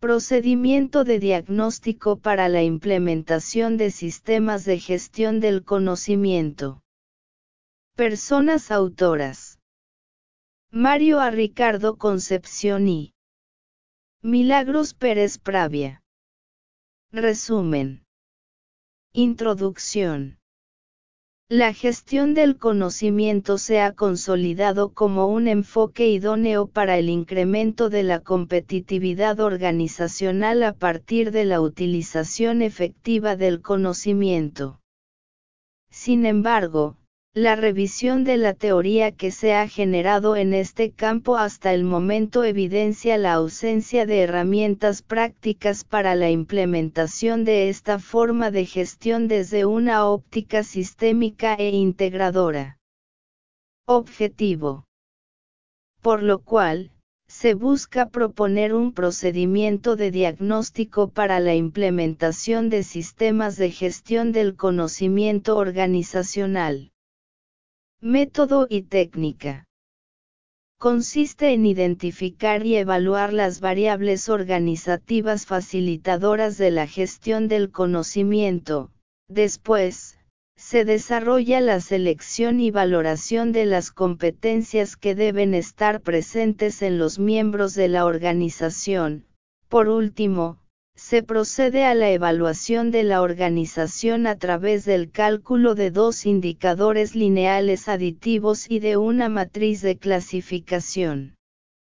Procedimiento de diagnóstico para la implementación de sistemas de gestión del conocimiento. Personas autoras: Mario A. Ricardo Concepción y Milagros Pérez Pravia. Resumen. Introducción. La gestión del conocimiento se ha consolidado como un enfoque idóneo para el incremento de la competitividad organizacional a partir de la utilización efectiva del conocimiento. Sin embargo, la revisión de la teoría que se ha generado en este campo hasta el momento evidencia la ausencia de herramientas prácticas para la implementación de esta forma de gestión desde una óptica sistémica e integradora. Objetivo. Por lo cual, se busca proponer un procedimiento de diagnóstico para la implementación de sistemas de gestión del conocimiento organizacional. Método y técnica. Consiste en identificar y evaluar las variables organizativas facilitadoras de la gestión del conocimiento. Después, se desarrolla la selección y valoración de las competencias que deben estar presentes en los miembros de la organización. Por último, se procede a la evaluación de la organización a través del cálculo de dos indicadores lineales aditivos y de una matriz de clasificación.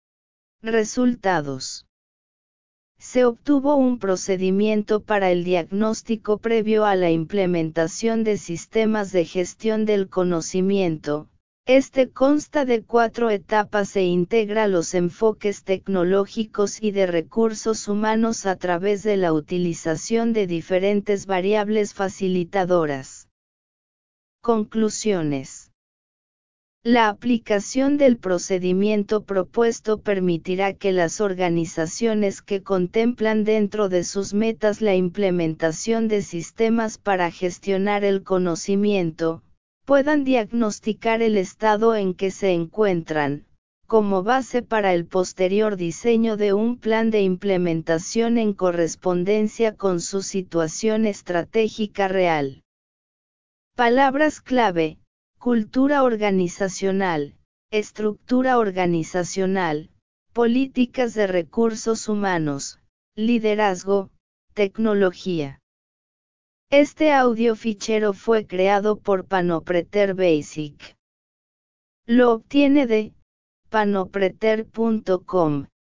Resultados. Se obtuvo un procedimiento para el diagnóstico previo a la implementación de sistemas de gestión del conocimiento. Este consta de 4 etapas e integra los enfoques tecnológicos y de recursos humanos a través de la utilización de diferentes variables facilitadoras. Conclusiones. La aplicación del procedimiento propuesto permitirá que las organizaciones que contemplan dentro de sus metas la implementación de sistemas para gestionar el conocimiento, puedan diagnosticar el estado en que se encuentran, como base para el posterior diseño de un plan de implementación en correspondencia con su situación estratégica real. Palabras clave: cultura organizacional, estructura organizacional, políticas de recursos humanos, liderazgo, tecnología. Este audio fichero fue creado por Panopreter Basic. Lo obtiene de panopreter.com.